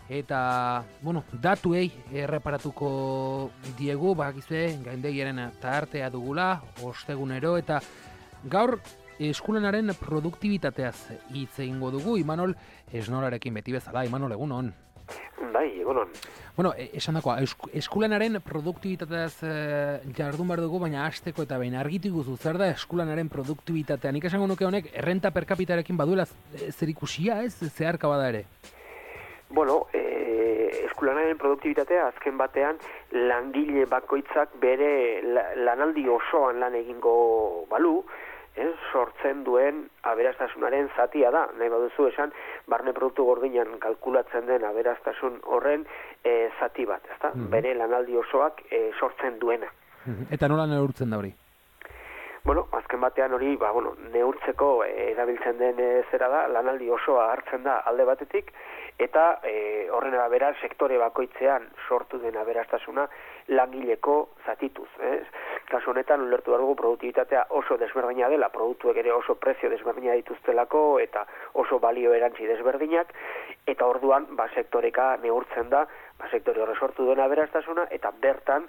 eta, bueno, datuei erreparatuko diegu, bakizue, gaindegiaren tartea dugula, ostegunero, eta gaur eskulanaren produktibitateaz hitz egingo dugu, Imanol Esnolarekin beti bezala. Imanol, egunon. Bai, egunon. Bueno, esan dakoa, eskulanaren produktibitateaz jardun behar dugu, baina hasteko eta behin argitu iguzu, zer da eskulanaren produktibitatea? Nik esango nuke honek, errenta per capitarekin baduela zer ikusia, ez? Zeharka bada ere? Bueno, eskulanaren produktibitatea azken batean langile bakoitzak bere lanaldi osoan lan egingo balu, sortzen duen aberastasunaren zatia da. Nahi baduzu esan, barne produktu gordinan kalkulatzen den aberastasun horren zati bat, ezta? Bere lanaldi osoak sortzen duena. Eta nola neurtzen da hori? Bueno, azken batean hori, neurtzeko erabiltzen den zera da, lanaldi osoa hartzen da alde batetik, eta horren arabera sektore bakoitzean sortu den aberastasuna langileko zatituz. Kasu honetan ulertu behar dugu produktibitatea oso desberdina dela, produktuek ere oso prezio desberdina dituztelako eta oso balio erantzi desberdinak, eta orduan sektoreka neurtzen da, sektore horre sortu duen aberastasuna, eta bertan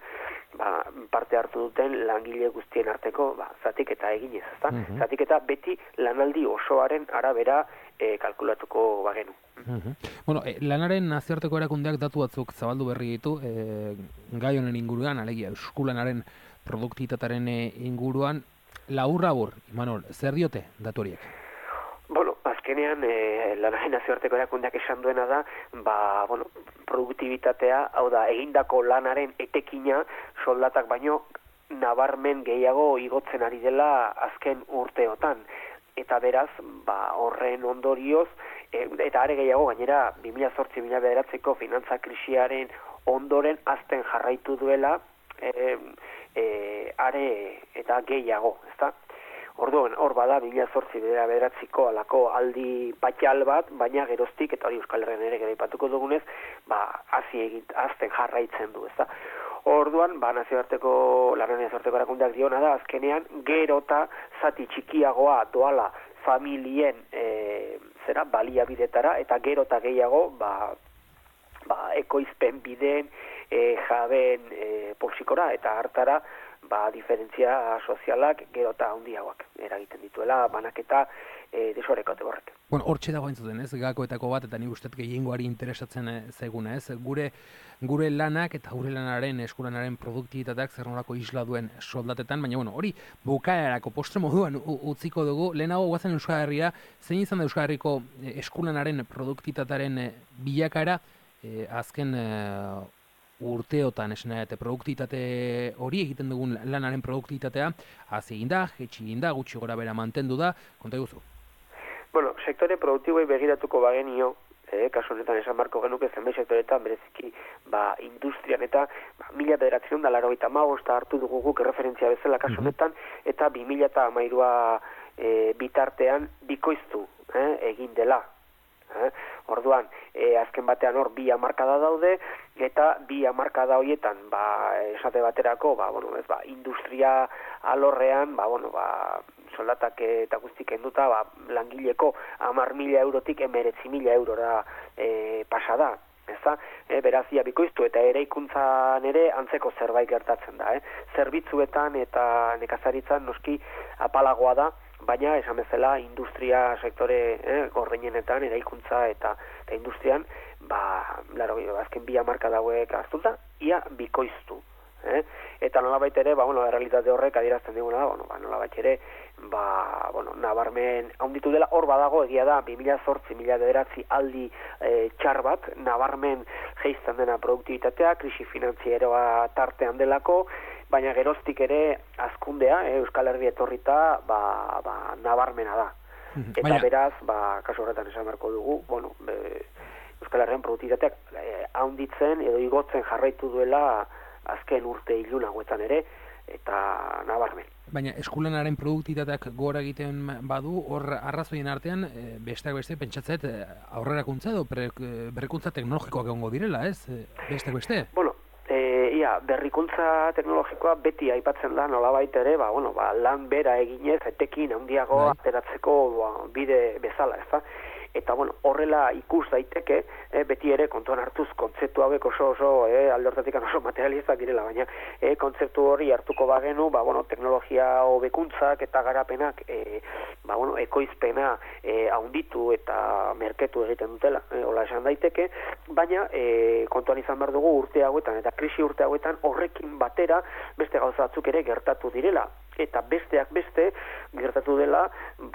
parte hartu duten langile guztien arteko zatiketa eginez, ezta? Zatiketa beti lanaldi osoaren arabera kalkulatuko bagenu. Bueno, lanaren nazioarteko erakundeak datu batzuk zabaldu berri ditu, gai honen inguruan, alegia eskulanaren produktibitatearen inguruan, labur, Imanol, zer diote datu horiek? Bueno, azkenean lanaren nazioarteko erakundeak esan duena da, produktibitatea, hau da, egindako lanaren etekina soldatak baino nabarmen gehiago igotzen ari dela azken urteotan. Eta beraz, horren ondorioz, eta are gehiago gainera 2008-2009ko finantza krisiaren ondoren azten jarraitu duela are eta gehiago, ezta? Orduan, hor bada 2008-2009ko alako aldi patxal bat, baina geroztik, eta hori Euskal Herrian ere gero aipatuko dugunez, azten jarraitzen du, ezta? Orduan, lanaren nazioarteko erakundeak diona da, azkenean, gerota zati txikiagoa doala familien baliabidetara, eta gerota gehiago ekoizpen bideen jabeen poltsikora, eta hartara diferentzia sozialak gerota handiagoak eragiten dituela, banaketa desorekate horrek. Bueno, hortxe dago entzuten, ez? Gakoetako bat, eta nik usteet gehiengoari interesatzen zaiguna, ez? Gure lanak eta gure lanaren, eskulanaren produktibitateak zer nolako isla duen soldatetan, baina hori bukaerako postre moduan utziko dugu. Lehenago guazen Euskal Herria, zein izan da Euskal Herriko eskulanaren produktibitatearen bilakaera azken urteotan esena eta produktibitate hori egiten dugun lanaren produktibitatea hazi egin da, jetxi egin da, gutxi gora bera mantendu da, konta eguzu? Bueno, sektore produktiboei begiratuko bagenio, kasu honetan esan marko genuke zenbait sektoretan bereziki industrian eta 1985 hartu dugu guk erreferentzia bezala kasu honetan, eta 2013 bitartean bikoiztu egin dela. Orduan, azken batean hor 2 hamarkada daude, eta 2 hamarkada horietan, esate baterako, industria alorrean, soldatak eta guztik kenduta, langileko 10.000 eurotik 19.000 eurora pasada. Beraz, bikoiztu eta eraikuntzan ere antzeko zerbait gertatzen da. Zerbitzuetan eta nekazaritzan noski apalagoa da, baina esan bezala industria sektore gordinenetan eraikuntza eta industrian azken 2 hamarkada hauek hartuta ia bikoiztu. Eta nolabait ere, errealitate horrek adierazten diguna da, nolabait ere, nabarmen handitu dela, hor badago egia da 2008-2009 aldi txar bat, nabarmen jeizten dena produktibitatea, krisi finantzieroa tartean delako, baina geroztik ere azkundea, Euskal Herri etorrita, nabarmena da. Eta beraz, kasu horretan esan beharko dugu, Euskal Herrian produktibitateak handitzen edo igotzen jarraitu duela azken urte ilun hauetan ere, eta nabarmen. Baina eskulanaren produktibitateak gora egiten badu, hor arrazoien artean, besteak beste, pentsatzet, aurrerakuntza edo berrikuntza teknologikoak egongo direla, ez? Besteak beste? Bueno, berrikuntza teknologikoa beti aipatzen da nolabait ere, lan bera eginez, etekin handiago ateratzeko bide bezala, ezta? eta bueno, horrela ikus daiteke, beti ere kontuan hartuz kontzeptu hauek oso alde horretatik oso materialistak direla, baina kontzeptu hori hartuko bagenu, bueno, teknologia hobekuntzak eta garapenak bueno, ekoizpena haunditu eta merketu egiten dutela, hola esan daiteke, baina kontuan izan behar dugu urte hauetan eta krisi urte hauetan horrekin batera beste gauza batzuk ere gertatu direla. Eta besteak beste gertatu dela,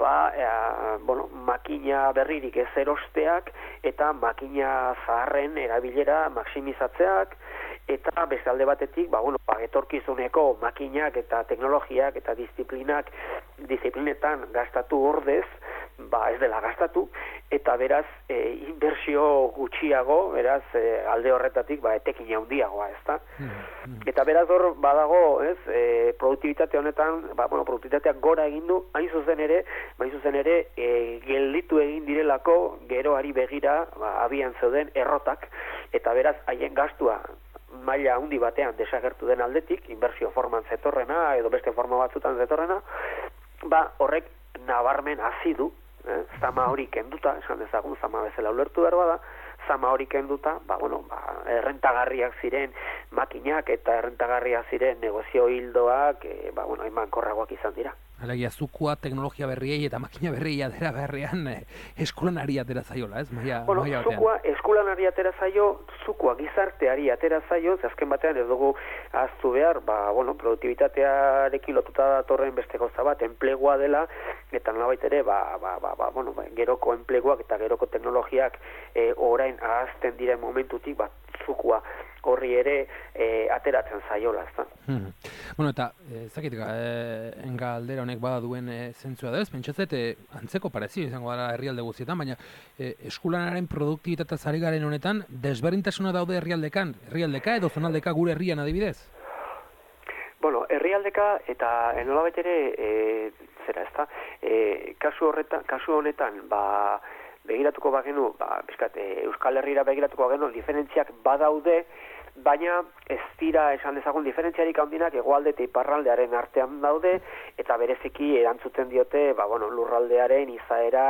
bueno, makina berririk ez erosteak eta makina zaharren erabilera maksimizatzeak, eta beste alde batetik, bueno, etorkizuneko makinak eta teknologiak eta disiplinetan gastatu ordez, ez dela gastatu, eta beraz, inbertsio gutxiago, beraz, alde horretatik, etekin handiagoa, ezta? Eta beraz hor, badago, ez, produktibitate honetan, bueno, produktibitateak gora egin du, hain zuzen ere, gelditu egin direlako, geroari begira, abian zeuden errotak, eta beraz, haien gastua, maila handi batean desagertu den aldetik, inbertsio forman zetorrena, edo beste forma batzutan zetorrena, horrek nabarmen hazi du, zama hori kenduta, esan dezagun, zama bezala ulertu behar bada, zama hori kenduta, bueno, errentagarriak ziren makinak eta errentagarriak ziren negozio hildoak, bueno, emankorragoak izan dira. Alegia, zukua teknologia berriei eta makina berriei atera beharrean eskulanari atera zaiola, ez? Bueno, zukua eskulanari atera zaio, zukua gizarteari atera zaio, azken batean ez dugu ahaztu behar, bueno, produktibitatearekin lotuta datorren beste gauza bat, enplegua dela, eta nolabait ere, bueno, geroko enpleguak eta geroko teknologiak orain ahazten diren momentutik, zukua horri ere ateratzen zaiola, ezta. Bueno, eta, zakitek, galdera honek bada duen zentzua da ez, pentsatzet, antzeko parezio izango gara herrialde guztietan, baina eskulanaren produktibitatez ari garen honetan, desberdintasuna daude herrialdeka edo zonaldeka gure herrian adibidez? Bueno, herrialdeka eta nolabait ere, kasu honetan, begiratuko bagenu, Euskal Herrira begiratuko bagenu, diferentziak badaude, baina ez dira esan dezagun diferentziarik handinak hegoalde eta iparraldearen artean daude, eta bereziki erantzuten diote, bueno, lurraldearen izaera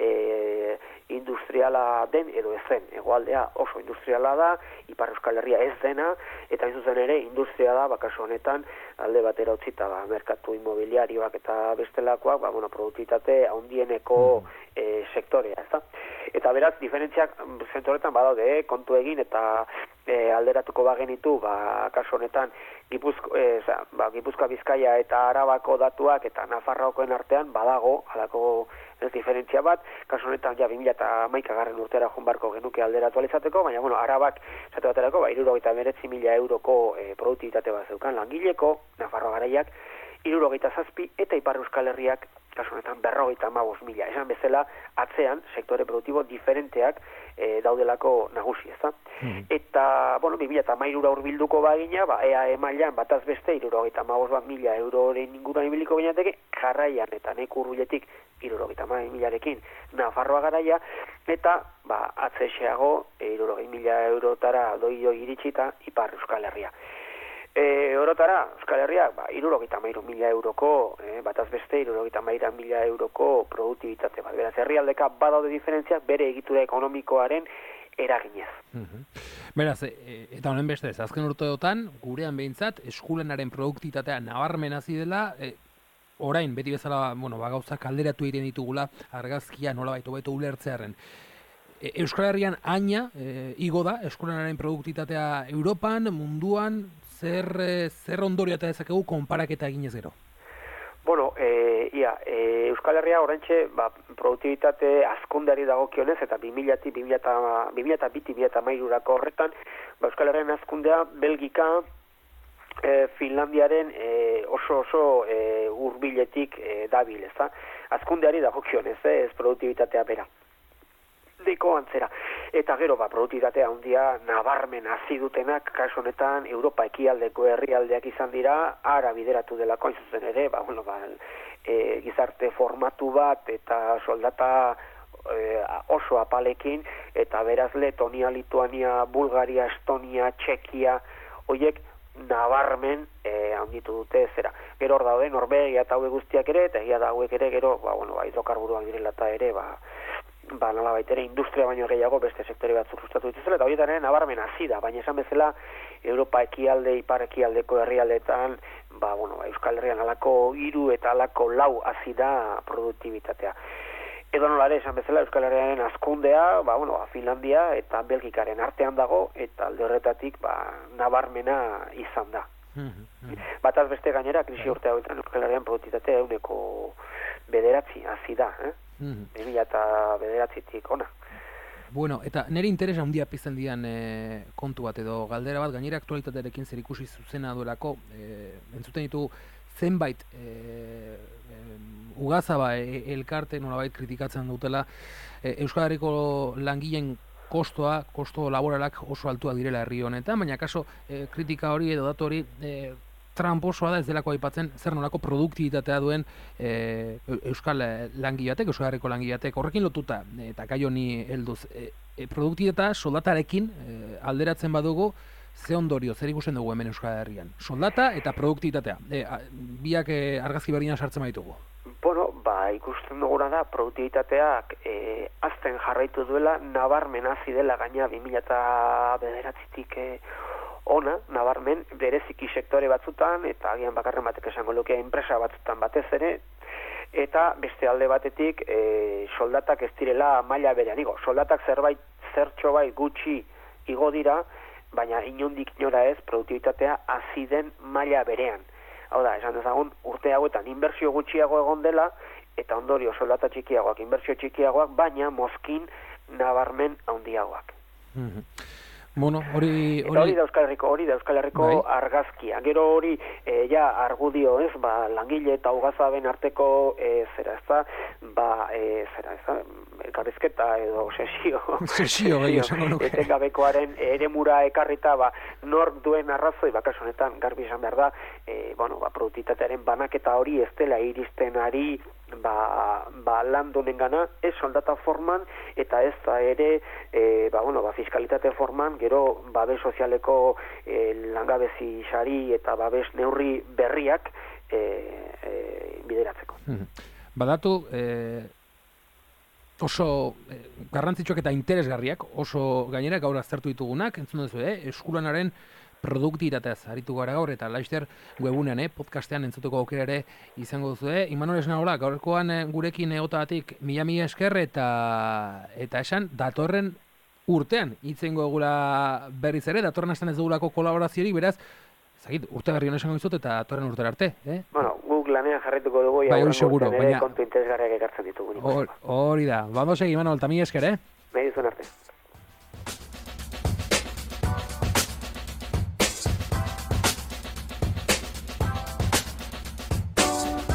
industriala den edo ez zen. Hegoaldea oso industriala da, Ipar Euskal Herria ez dena, eta hain zuzen ere industria da, kasu honetan alde batera utzita, merkatu inmobiliarioak eta bestelakoak, bueno, produktibitate handieneko sektorea, ezta? Eta beraz, diferentziak zentoretan badaude, kontu egin eta alderatuko bagenitu, kasu honetan Gipuzkoa, Bizkaia eta Arabako datuak eta Nafarroakoen artean badago, halako diferentzia bat, kasu honetan 2011 urtera joan barko genuke alderatu alizateko, baina bueno, Arabak esate baterako 69.000 euroko produktibitate bat zeukan langileko, Nafarroa garaiak 67 eta Ipar Euskal Herriak kasu honetan 55.000. Esan bezala atzean sektore produktibo diferenteak daudelako nagusi, ezta? Eta, bueno, 2013 hurbilduko bagina, EAE mailan bataz beste 75.000 euroren inguruan ibiliko ginateke, jarraian eta nahiko hurbiletik 75.000rekin Nafarroa garaia, eta atzexeago 60.000 eurotara doio iritsita Ipar Euskal Herria. Orotara, Euskal Herriak, 63.000 euroko, bataz beste, 63.000 euroko produktibitate bat. Beraz, herrialdeka badaude diferentziak bere egitura ekonomikoaren eraginez. Beraz, eta honen beste, azken urteotan, gurean behintzat, eskulanaren produktibitatea nabarmen hasi dela, orain, beti bezala, gauzak alderatu egiten ditugula, argazkia nolabait hobeto ulertzearen. Euskal Herrian aina, igo da, eskulanaren produktibitatea Europan, munduan, zer ondorio eta dezakegu konparaketa eginez gero? Bueno, Euskal Herria oraintxe produktibitate azkundeari dagokionez eta 2002-2013 horretan Euskal Herrian azkundea Belgika, Finlandiaren oso hurbiletik dabil, ezta? Azkundeari dagokionez, ez produktibitatea bera. Deiko antzera. Eta gero, produktibitatea handia nabarmen hasi dutenak, kasu honetan, Europa ekialdeko herrialdeak izan dira, ara bideratu delako hain zuzen ere, gizarte formatu bat eta soldata oso apalekin, eta beraz Letonia, Lituania, Bulgaria, Estonia, Txekia, horiek nabarmen handitu dute zera. Gero hor daude, Norvegia eta hauek guztiak ere, eta egia da hauek ere, gero, hidrokarburuak direla eta ere, ba, nolabait ere industria baino gehiago beste sektore batzuk sustatu dituzela, eta horietan ere nabarmen hasi da, baina esan bezala Europa ekialde, ipar ekialdeko herrialdetan, ba, bueno, Euskal Herrian alako 3 eta alako 4 hasi da produktibitatea. Edo nola ere, esan bezala, Euskal Herriaren hazkundea, ba, bueno, Finlandia eta Belgikaren artean dago, eta alde horretatik, ba, nabarmena izan da. Bataz beste gainera, krisi urte hauetan Euskal Herrian produktibitatea 9,9 hasi da, 2009tik ona. Bueno, eta nire interesa handia pizten dian kontu bat edo galdera bat, gainera aktualitatearekin zer ikusi zuzena duelako, entzuten ditu zenbait ugazaba elkarte nolabait kritikatzen dutela Euskal Herriko langileen kosto laboralak oso altuak direla herri honetan, baina kaso kritika hori edo datu hori tramposoa da, ez delako aipatzen zer nolako produktibitatea duen Euskal langileatek, Euskal Herriko langileatek, horrekin lotuta, eta gai honi helduz, produktibitatea soldatarekin alderatzen badugu, ze ondorio, zer ikusten dugu hemen Euskal Herrian? Soldata eta produktibitatea, biak argazki berdinan sartzen baitugu. Bueno, ba, ikusten duguna da, produktibitateak azten jarraitu duela, nabarmen hasi dela gaina 2009tik ona, nabarmen, bereziki sektore batzutan, eta agian bakarren batek esango luke enpresa batzutan batez ere, eta beste alde batetik soldatak ez direla maila berean igo. Soldatak zertxo bai gutxi igo dira, baina inondik inora ez produktibitatea hasi den maila berean. Hau da, esan dezagun, urte hauetan inbertsio gutxiago egon dela, eta ondorio soldata txikiagoak, inbertsio txikiagoak, baina mozkin nabarmen handiagoak. Bueno, hori da Euskal Herriko bai. Argazkia. Gero hori ja argudio, ez, ba, langile eta ugazaben arteko elkarrizketa edo sesio etengabekoaren eremura ekarrita, ba, nork duen arrazoi, kasu honetan garbi esan behar da, produktibitatearen banaketa hori ez dela iristen ari landunengana, ez soldata forman eta ez da ere fiskalitate forman, gero babes sozialeko langabezi sari eta babes neurri berriak bideratzeko. Badatu oso garrantzitsuak eta interesgarriak, oso gainera gaur aztertu ditugunak, entzun duzu, eskulanaren produktibitateaz aritu gara gaur, eta laizter webunean, podcastean entzutuko aukera ere izango duzu. Imanol Esnaola, gaurkoan gurekin egotagatik mila esker eta esan, datorren urtean hitzengo egula berriz ere, datorren astan ez dugulako kolaboraziorik, beraz, urte berri honesan gizut eta datorren urtera arte. Bueno, guk lanean jarrituko dugu, seguro, baina kontu interesgarriak ekartzen ditugu. Hori da, bando segi, Imanol, eta mila esker, Medizuna.